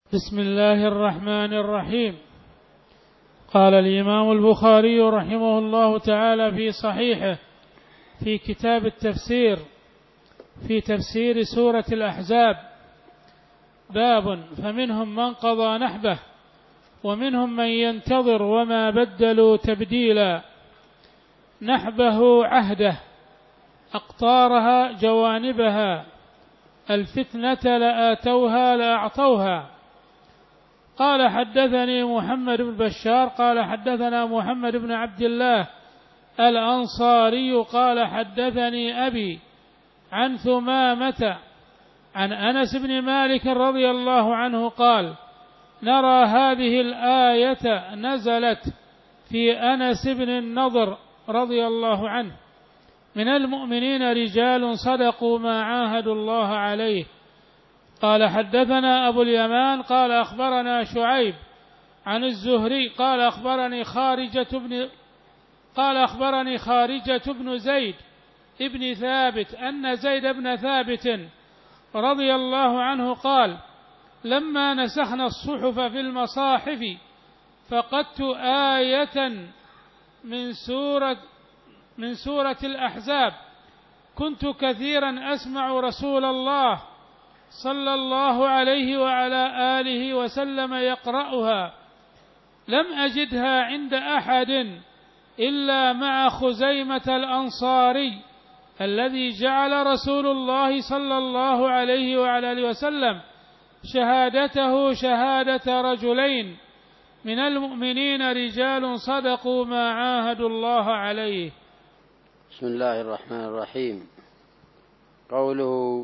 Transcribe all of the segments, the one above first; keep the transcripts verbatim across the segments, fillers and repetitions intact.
بسم الله الرحمن الرحيم. قال الإمام البخاري رحمه الله تعالى في صحيحه في كتاب التفسير في تفسير سورة الأحزاب: باب فمنهم من قضى نحبه ومنهم من ينتظر وما بدلوا تبديلا. نحبه عهده، أقطارها جوانبها، الفتنة لآتوها لأعطوها. قال حدثني محمد بن بشار قال حدثنا محمد بن عبد الله الأنصاري قال حدثني أبي عن ثمامة عن أنس بن مالك رضي الله عنه قال: نرى هذه الآية نزلت في أنس بن النضر رضي الله عنه: من المؤمنين رجال صدقوا ما عاهدوا الله عليه. قال حدثنا أبو اليمان قال أخبرنا شعيب عن الزهري قال أخبرني خارجة بن قال أخبرني خارجة بن زيد ابن ثابت أن زيد بن ثابت رضي الله عنه قال: لما نسخنا الصحف في المصاحف فقدت آية من سورة من سورة الأحزاب كنت كثيرا أسمع رسول الله صلى الله عليه وعلى آله وسلم يقرأها، لم أجدها عند أحد إلا مع خزيمة الأنصاري الذي جعل رسول الله صلى الله عليه وعلى آله وسلم شهادته شهادة رجلين من المؤمنين رجال صدقوا ما عاهدوا الله عليه. بسم الله الرحمن الرحيم. قوله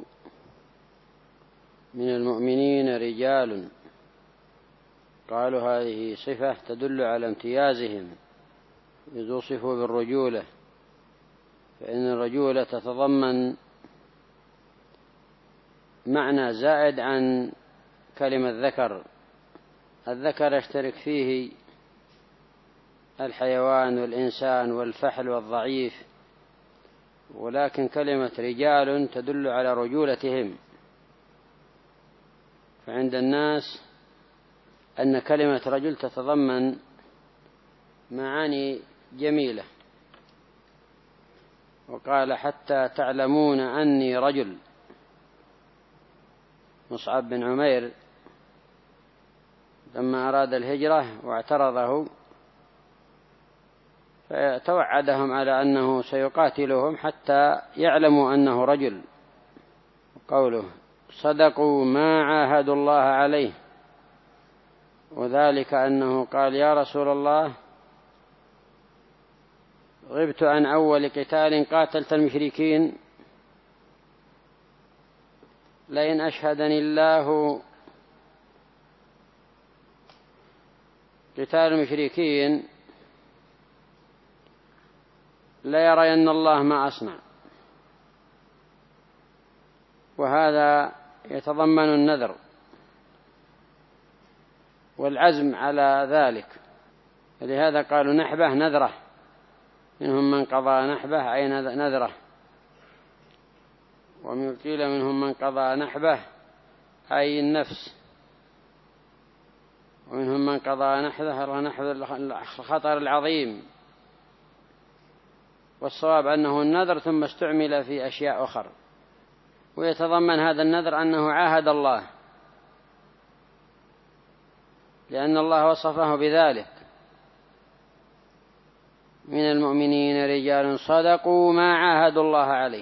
من المؤمنين رجال، قالوا هذه صفة تدل على امتيازهم إذ وصفوا بالرجولة، فإن الرجولة تتضمن معنى زائد عن كلمة ذكر. الذكر يشترك فيه الحيوان والإنسان والفحل والضعيف، ولكن كلمة رجال تدل على رجولتهم. فعند الناس أن كلمة رجل تتضمن معاني جميلة. وقال: حتى تعلمون أني رجل. مصعب بن عمير لما أراد الهجرة واعترضه فتوعدهم على أنه سيقاتلهم حتى يعلموا أنه رجل. قوله: صدقوا ما عاهدوا الله عليه، وذلك أنه قال: يا رسول الله، غبت عن أول قتال قاتلت المشركين، لئن أشهدني الله قتال المشركين ليرين الله ما أصنع. وهذا يتضمن النذر والعزم على ذلك، لهذا قالوا نحبه نذره. منهم من قضى نحبه أي نذره، ومن قيل منهم من قضى نحبه أي النفس، ومنهم من قضى نحبه نحب الخطر العظيم. والصواب أنه النذر ثم استعمل في أشياء أخرى. ويتضمن هذا النذر أنه عاهد الله، لأن الله وصفه بذلك: من المؤمنين رجال صدقوا ما عاهدوا الله عليه.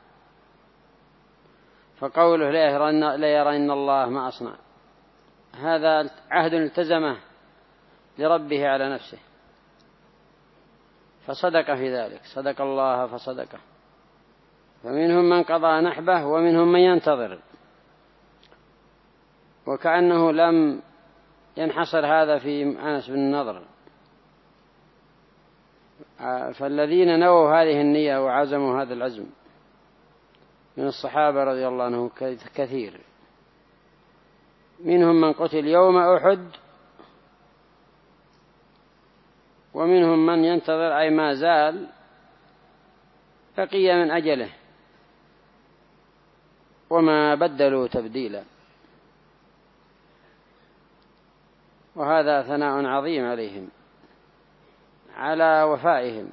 فقوله ليرين الله ما أصنع، هذا عهد التزمه لربه على نفسه، فصدق في ذلك، صدق الله فصدقه. فمنهم من قضى نحبه ومنهم من ينتظر. وكأنه لم ينحصر هذا في أنس بن النضر، فالذين نووا هذه النية وعزموا هذا العزم من الصحابة رضي الله عنهم كثير. منهم من قتل يوم أحد، ومنهم من ينتظر أي ما زال بقي من أجله، وما بدلوا تبديلا. وهذا ثناء عظيم عليهم، على وفائهم،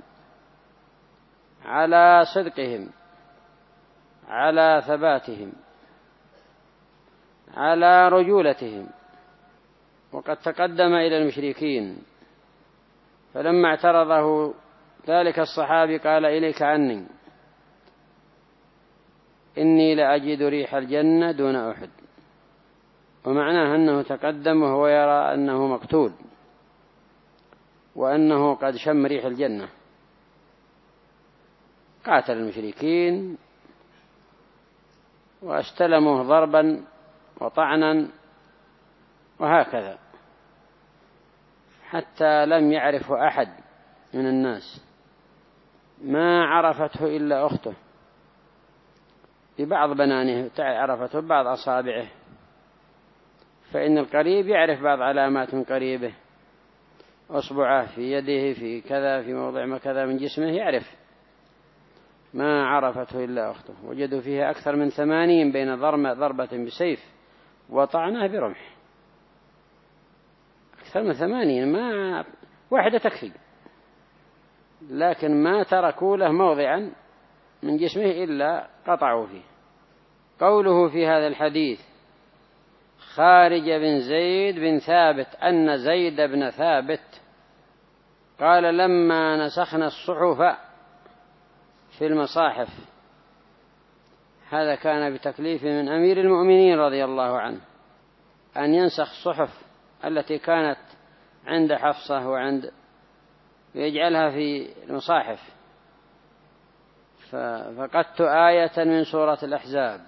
على صدقهم، على ثباتهم، على رجولتهم. وقد تقدم إلى المشركين فلما اعترضه ذلك الصحابي قال: إليك عني، إني لأجد ريح الجنة دون أحد. ومعناه أنه تقدم وهو يرى أنه مقتول وأنه قد شم ريح الجنة. قاتل المشركين واستلموه ضربا وطعنا وهكذا، حتى لم يعرفه أحد من الناس، ما عرفته إلا أخته ببعض بنانه، عرفته ببعض أصابعه، فإن القريب يعرف بعض علامات من قريبه، أصبعه في يده في كذا في موضع ما كذا من جسمه يعرف، ما عرفته إلا أخته. وجدوا فيها أكثر من ثمانين بين ضربة بسيف وطعنه برمح، أكثر من ثمانين، ما واحدة تكفي، لكن ما تركوا له موضعا من جسمه إلا قطعوا فيه. قوله في هذا الحديث خارج بن زيد بن ثابت أن زيد بن ثابت قال: لما نسخنا الصحف في المصاحف، هذا كان بتكليف من أمير المؤمنين رضي الله عنه أن ينسخ الصحف التي كانت عند حفصة وعند ويجعلها في المصاحف. ففقدت آية من سورة الأحزاب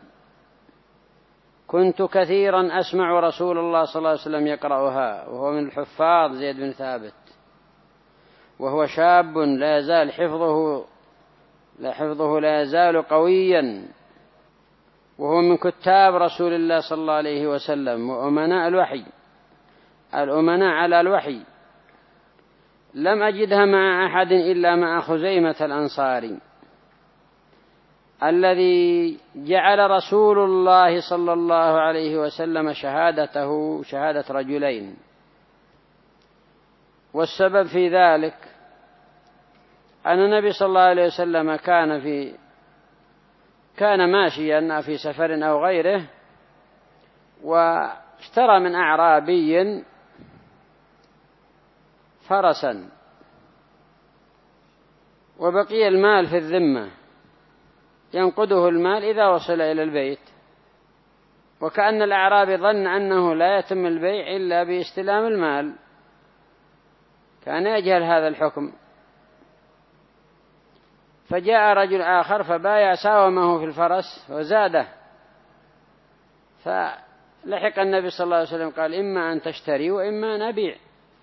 كنت كثيرا أسمع رسول الله صلى الله عليه وسلم يقرأها، وهو من الحفاظ زيد بن ثابت، وهو شاب لا يزال حفظه لا حفظه لا يزال قويا، وهو من كتاب رسول الله صلى الله عليه وسلم وأمناء الوحي، الأمناء على الوحي. لم أجدها مع أحد إلا مع خزيمة الأنصاري الذي جعل رسول الله صلى الله عليه وسلم شهادته شهادة رجلين. والسبب في ذلك أن النبي صلى الله عليه وسلم كان في كان ماشيا في سفر أو غيره، واشترى من أعرابي فرسا وبقي المال في الذمة، ينقده المال إذا وصل إلى البيت، وكأن الأعرابي ظن أنه لا يتم البيع إلا باستلام المال، كان يجهل هذا الحكم. فجاء رجل آخر فبايع ساومه في الفرس وزاده، فلحق النبي صلى الله عليه وسلم قال: إما أن تشتري وإما أن أبيع.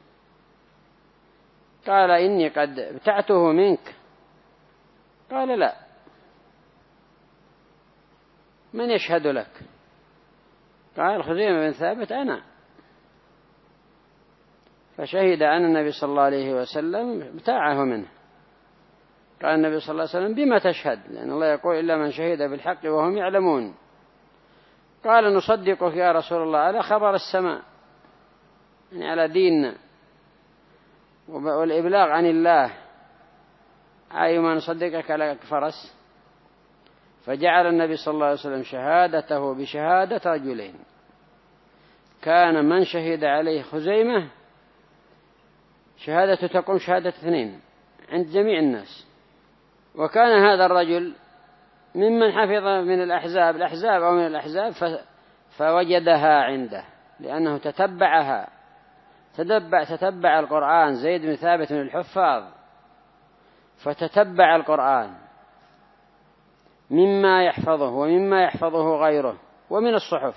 قال: إني قد ابتعته منك. قال: لا، من يشهد لك؟ قال: خزيمة بن ثابت أنا. فشهد أن النبي صلى الله عليه وسلم ابتاعه منه. قال النبي صلى الله عليه وسلم: بما تشهد؟ لأن الله يقول: إلا من شهد بالحق وهم يعلمون. قال: نصدقك يا رسول الله على خبر السماء، يعني على ديننا والإبلاغ عن الله، أي ما نصدقك على فرس. فجعل النبي صلى الله عليه وسلم شهادته بشهادة رجلين، كان من شهد عليه خزيمة شهادته تقوم شهادة اثنين عند جميع الناس. وكان هذا الرجل ممن حفظ من الأحزاب الأحزاب أو من الأحزاب فوجدها عنده، لأنه تتبعها تتبع, تتبع القرآن. زيد بن ثابت من الحفاظ، فتتبع القرآن مما يحفظه ومما يحفظه غيره ومن الصحف،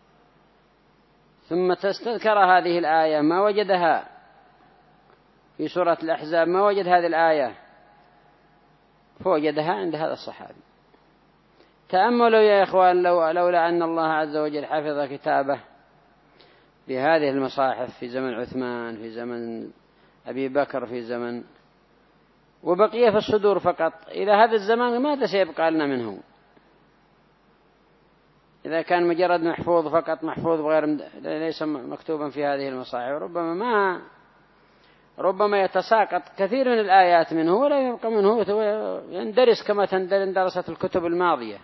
ثم تستذكر هذه الآية ما وجدها في سورة الأحزاب، ما وجد هذه الآية فوجدها عند هذا الصحابي. تأملوا يا إخوان، لو لولا أن الله عز وجل حفظ كتابه بهذه المصاحف في زمن عثمان، في زمن أبي بكر، في زمن وبقي في الصدور فقط، إلى هذا الزمان ماذا سيبقى لنا منه؟ إذا كان مجرد محفوظ فقط، محفوظ غير ليس مكتوبا في هذه المصاحف، ربما ما ربما يتساقط كثير من الآيات منه ولا يبقى منه، يندرس كما اندرست الكتب الماضية،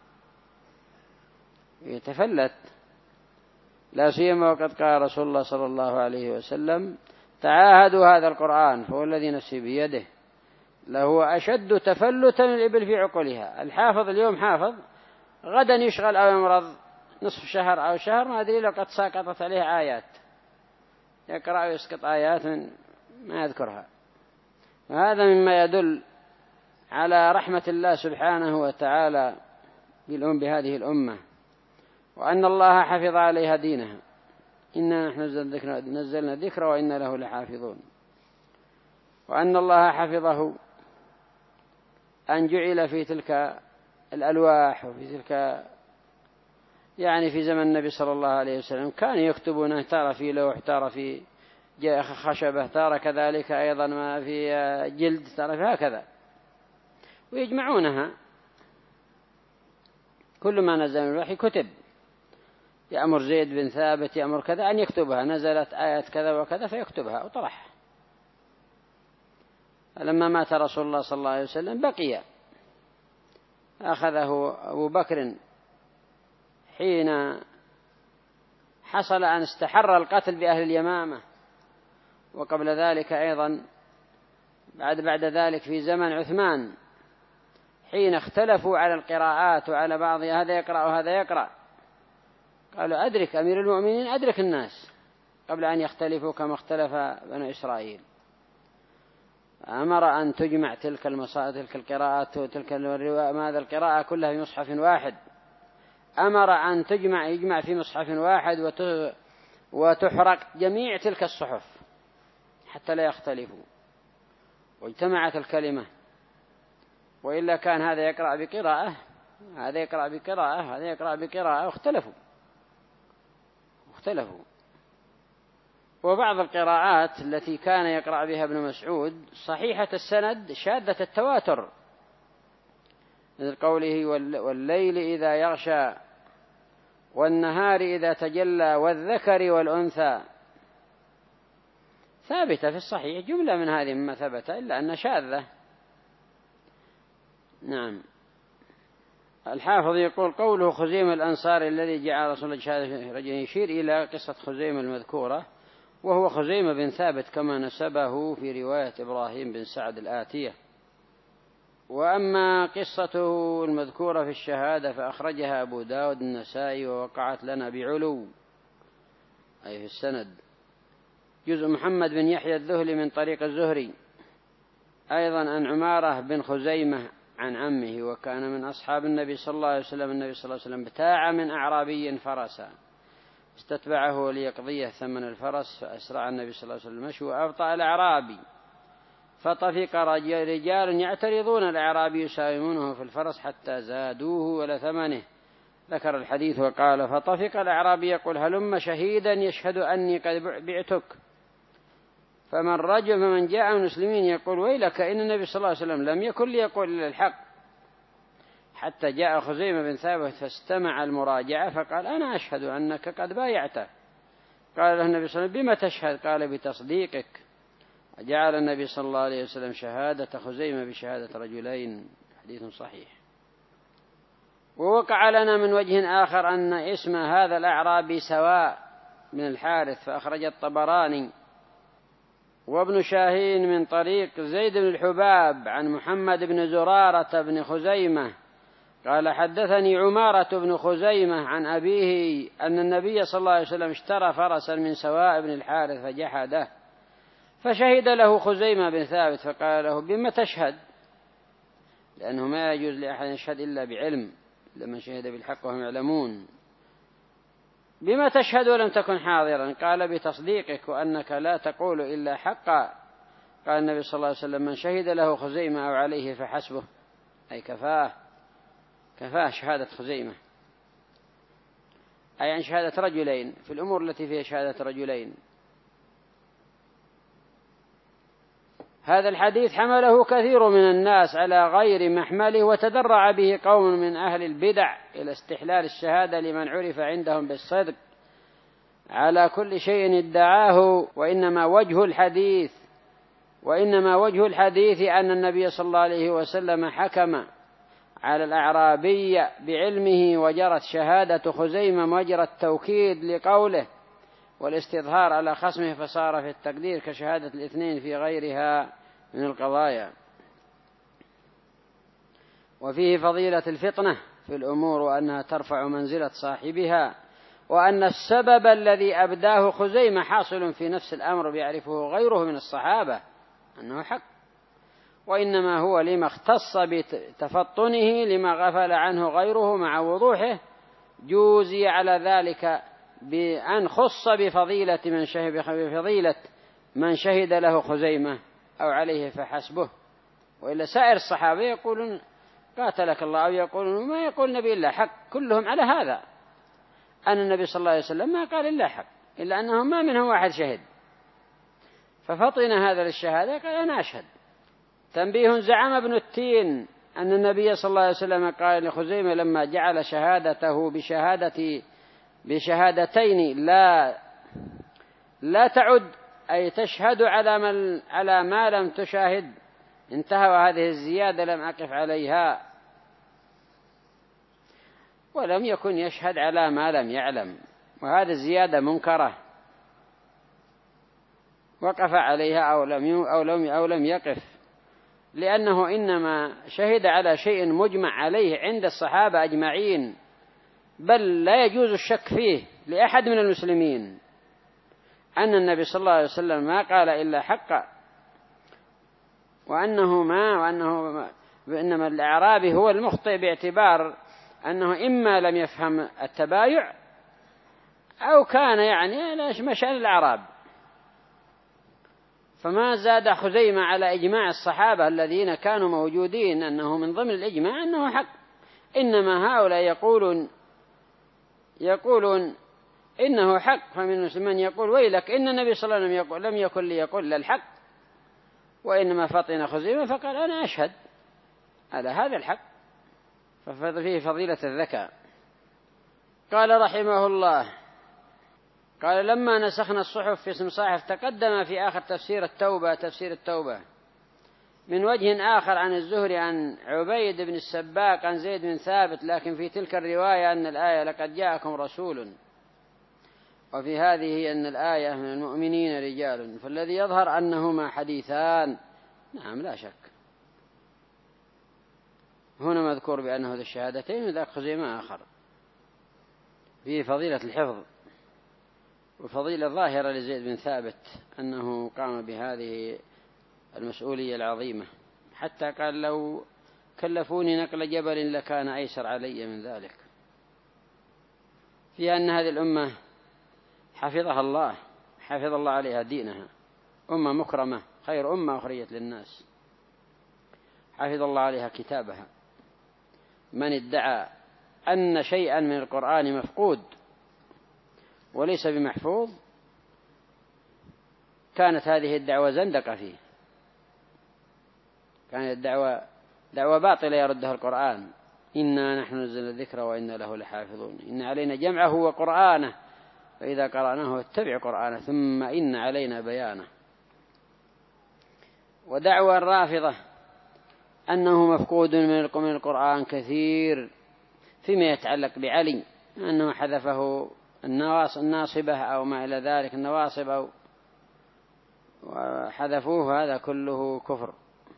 يتفلت. لا سيما وقد قال رسول الله صلى الله عليه وسلم: تعاهدوا هذا القرآن فهو الذي نفسي بيده لهو أشد تفلتا من الإبل في عقلها. الحافظ اليوم حافظ، غدا يشغل أو يمرض نصف شهر أو شهر ما أدري لو قد ساقطت عليه آيات، يقرأ ويسقط آيات من ما يذكرها. وهذا مما يدل على رحمة الله سبحانه وتعالى بالأم بهذه الأمة، وأن الله حفظ عليها دينها. إنا نحن نزلنا الذكر وإنا له لحافظون. وأن الله حفظه أن جعل في تلك الألواح وفي تلك يعني في زمن النبي صلى الله عليه وسلم كان يكتبونه، ترى في لوح، ترى في خشبة، ترى كذلك أيضا ما في جلد، ترى في هكذا، ويجمعونها. كل ما نزل من الوحي كتب. يأمر زيد بن ثابت يأمر كذا أن يكتبها، نزلت آية كذا وكذا فيكتبها وطرح. فلما مات رسول الله صلى الله عليه وسلم بقي، أخذه أبو بكر حين حصل أن استحر القتل بأهل اليمامة، وقبل ذلك أيضا بعد بعد ذلك في زمن عثمان حين اختلفوا على القراءات وعلى بعض، هذا يقرأ وهذا يقرأ، قالوا أدرك أمير المؤمنين، أدرك الناس قبل أن يختلفوا كما اختلف بنو إسرائيل. أمر أن تجمع تلك المصائب، تلك القراءات وتلك هذا القراءة كلها في مصحف واحد. أمر أن تجمع يجمع في مصحف واحد وتحرق جميع تلك الصحف حتى لا يختلفوا، واجتمعت الكلمة. وإلا كان هذا يقرأ بقراءة، هذا يقرأ بقراءة، هذا يقرأ بقراءة، واختلفوا اختلفوا وبعض القراءات التي كان يقرأ بها ابن مسعود صحيحة السند شاذة التواتر، مثل قوله: والليل إذا يغشى والنهار إذا تجلى والذكر والأنثى، ثابتة في الصحيح جملة من هذه مما ثبت، إلا أن شاذة. نعم. الحافظ يقول: قوله خزيمة الأنصاري الذي جعل رسول الله شهادة رجل، يشير إلى قصة خزيمة المذكورة، وهو خزيمة بن ثابت كما نسبه في رواية إبراهيم بن سعد الآتية. وأما قصته المذكورة في الشهادة فأخرجها أبو داود النسائي، ووقعت لنا بعلو أي في السند. جزء محمد بن يحيى الذهلي من طريق الزهري أيضا عن عمارة بن خزيمة عن عمه، وكان من أصحاب النبي صلى الله عليه وسلم. النبي صلى الله عليه وسلم ابتاع من أعرابي فرسا استتبعه ليقضيه ثمن الفرس، فأسرع النبي صلى الله عليه وسلم المشي وأبطأ الأعرابي، فطفق رجال يعترضون الأعرابي يساومونه في الفرس حتى زادوه ولثمنه. ذكر الحديث وقال: فطفق الأعرابي يقول: هلم شهيدا يشهد أني قد بعتك. فمن رجل فمن جاء من المسلمين يقول: ويلك إن النبي صلى الله عليه وسلم لم يكن ليقول إلا الحق. حتى جاء خزيمة بن ثابت فاستمع المراجعة فقال: أنا أشهد أنك قد بايعته. قال له النبي صلى الله عليه وسلم: بما تشهد؟ قال: بتصديقك. وجعل النبي صلى الله عليه وسلم شهادة خزيمة بشهادة رجلين. حديث صحيح. ووقع لنا من وجه آخر أن اسم هذا الأعرابي سواء من الحارث، فأخرج الطبراني وابن شاهين من طريق زيد بن الحباب عن محمد بن زرارة بن خزيمة قال: حدثني عمارة بن خزيمة عن أبيه أن النبي صلى الله عليه وسلم اشترى فرسا من سواء بن الحارث فجحده، فشهد له خزيمة بن ثابت فقال له: بما تشهد؟ لأنه ما يجوز لأحد يشهد إلا بعلم، لمن شهد بالحق وهم يعلمون. بما تشهد ولم تكن حاضرا؟ قال: بتصديقك وأنك لا تقول إلا حقا. قال النبي صلى الله عليه وسلم: من شهد له خزيمة أو عليه فحسبه، أي كفاه كفاه شهادة خزيمة، أي عن شهادة رجلين في الأمور التي فيها شهادة رجلين. هذا الحديث حمله كثير من الناس على غير محمله، وتدرع به قوم من أهل البدع إلى استحلال الشهادة لمن عرف عندهم بالصدق على كل شيء ادعاه. وإنما وجه الحديث وإنما وجه الحديث أن النبي صلى الله عليه وسلم حكم على الأعرابي بعلمه، وجرت شهادة خزيمة مجرى التوكيد لقوله والاستظهار على خصمه، فصار في التقدير كشهادة الاثنين في غيرها من القضايا. وفيه فضيلة الفطنة في الأمور، وأنها ترفع منزلة صاحبها، وأن السبب الذي أبداه خزيمة حاصل في نفس الأمر بيعرفه غيره من الصحابة أنه حق، وإنما هو لما اختص بتفطنه لما غفل عنه غيره مع وضوحه، جوزي على ذلك بأن خص بفضيلة من شهد بفضيلة من شهد له خزيمة أو عليه فحسبه. وإلا سائر الصحابة يقولون قاتلك الله، أو يقولون ما يقول النبي إلا حق، كلهم على هذا أن النبي صلى الله عليه وسلم ما قال إلا حق، إلا أنهم ما منهم واحد شهد، ففطن هذا للشهادة قال أنا أشهد. تنبيه: زعم ابن التين أن النبي صلى الله عليه وسلم قال لخزيمة لما جعل شهادته بشهادة بشهادتين لا لا تعد، أي تشهد على من على ما لم تشاهد، انتهى هذه الزيادة لم أقف عليها، ولم يكن يشهد على ما لم يعلم، وهذه الزيادة منكرة وقف عليها أو لم أو لم أو لم يقف، لأنه إنما شهد على شيء مجمع عليه عند الصحابة أجمعين، بل لا يجوز الشك فيه لأحد من المسلمين أن النبي صلى الله عليه وسلم ما قال إلا حقا، وأنه ما وأنه ما إنما الأعرابي هو المخطئ باعتبار أنه إما لم يفهم التبايع أو كان يعني مشان الأعراب، فما زاد خزيمة على إجماع الصحابة الذين كانوا موجودين أنه من ضمن الإجماع أنه حق. إنما هؤلاء يقولون يقولون إنه حق، فمن من يقول ويلك إن النبي صلى الله عليه وسلم يقول لم يكن ليقول للحق، وإنما فطن خزيمة فقال أنا أشهد على هذا الحق، ففيه فضيلة الذكاء. قال رحمه الله: قال لما نسخنا الصحف في اسم صاحف تقدم في آخر تفسير التوبة تفسير التوبة من وجه آخر عن الزهري عن عبيد بن السباق عن زيد بن ثابت، لكن في تلك الرواية أن الآية لقد جاءكم رسول، وفي هذه أن الآية من المؤمنين رجال، فالذي يظهر أنهما حديثان. نعم لا شك، هنا مذكور بأنه ذو الشهادتين وذاك خزيمة آخر. فيه فضيلة الحفظ وفضيلة ظاهرة لزيد بن ثابت أنه قام بهذه المسؤولية العظيمة، حتى قال لو كلفوني نقل جبل لكان أيسر علي من ذلك. في أن هذه الأمة حفظها الله حفظ الله عليها دينها، أمة مكرمة خير أمة أخرجت للناس، حفظ الله عليها كتابها. من ادعى أن شيئا من القرآن مفقود وليس بمحفوظ كانت هذه الدعوة زندقة فيه، كانت الدعوة دعوة باطلة يردها القرآن: إنا نحن نزلنا الذكر وإنا له لحافظون، إن علينا جمعه وقرآنه فإذا قرأناه اتبع قرآنه ثم إن علينا بيانه. ودعوى الرافضة أنه مفقود من القرآن كثير فيما يتعلق بعلي، أنه حذفه الناصبة أو ما إلى ذلك النواصب أو وحذفوه، هذا كله كفر.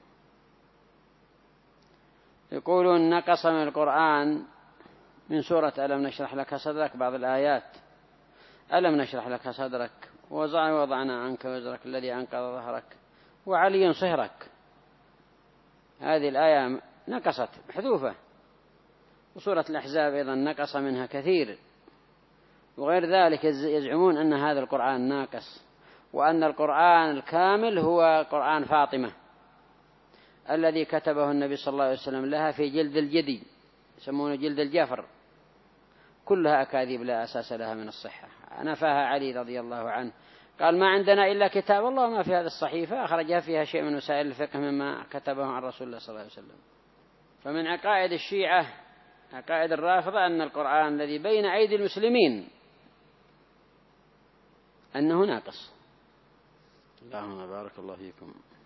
يقولون نقص من القرآن من سورة ألم نشرح لك صدرك بعض الآيات: ألم نشرح لك صدرك ووضعنا عنك وزرك الذي أنقض ظهرك وعلي صهرك. هذه الآية نقصت محذوفة. وسورة الأحزاب أيضا نقص منها كثير، وغير ذلك يزعمون أن هذا القرآن ناقص، وأن القرآن الكامل هو قرآن فاطمة الذي كتبه النبي صلى الله عليه وسلم لها في جلد الجدي، يسمونه جلد الجفر، كلها أكاذيب لا أساس لها من الصحة. نفاها علي رضي الله عنه قال ما عندنا إلا كتاب الله ما في هذه الصحيفة أخرجها فيها شيء من وسائل الفقه مما كتبه عن رسول الله صلى الله عليه وسلم. فمن عقائد الشيعة عقائد الرافضة أن القرآن الذي بين أيدي المسلمين أنه ناقص. اللهم بارك الله فيكم.